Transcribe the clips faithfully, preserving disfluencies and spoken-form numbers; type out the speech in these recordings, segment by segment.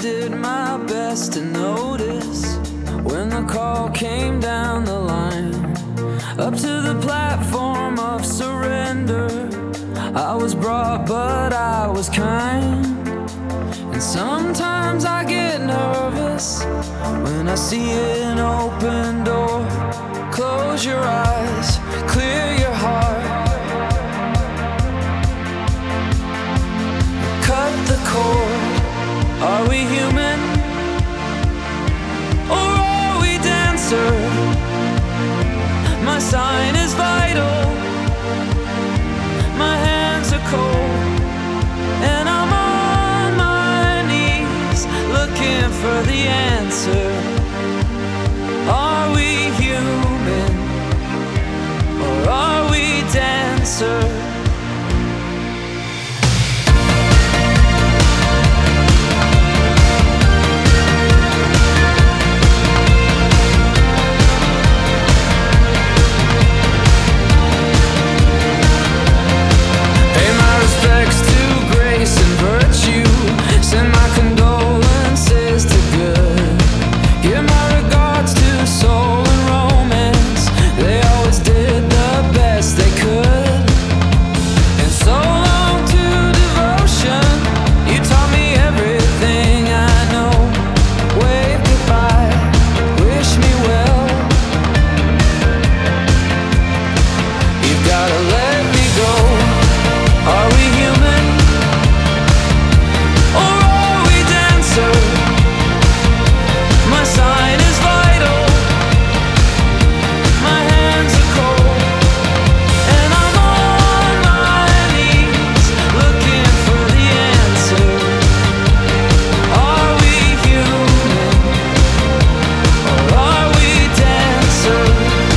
did my best to notice when the call came down the line, up to the platform of surrender. I was brought, but I was kind. And sometimes I get nervous when I see an open door. Close your eyes, clear your heart, cut the cord. Are we human, or are we dancer? My sign is vital, my hands are cold, and I'm on my knees looking for the answer. Are we human, or are we dancer? Send my condolences to good. Give my regards to soul and romance. They always did the best they could. And so long to devotion. You taught me everything I know. Wave goodbye, wish me well. You've gotta let me go. Are we human? My sign is vital, my hands are cold, and I'm on my knees looking for the answer. Are we human, or are we dancer?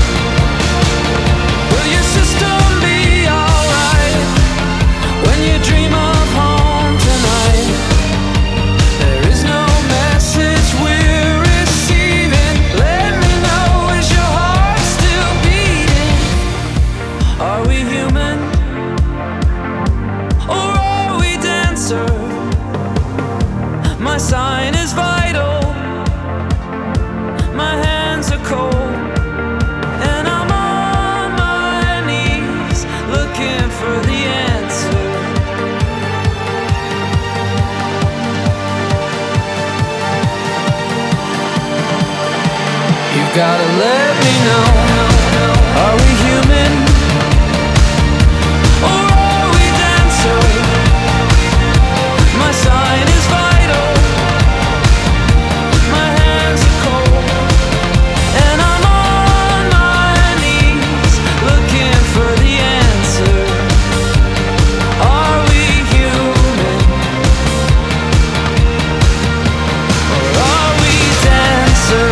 Will your system be alright when you dream of home tonight? There is no message we're receiving. Let me know, is your heart still beating? Are we human, or are we dancer? My sign is vital, my hands are cold, and I'm on my knees looking for the answer. You've gotta let me know. Are we human, or are we dancer? My sign is vital, my hands are cold, and I'm on my knees looking for the answer. Are we human, or are we dancer?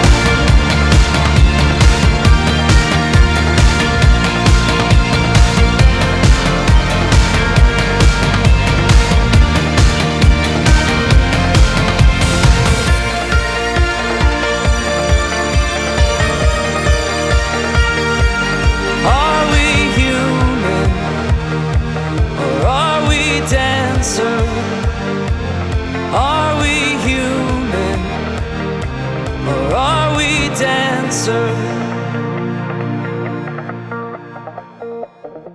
Are we human, or are we dancer? Are we human, or are we dancer?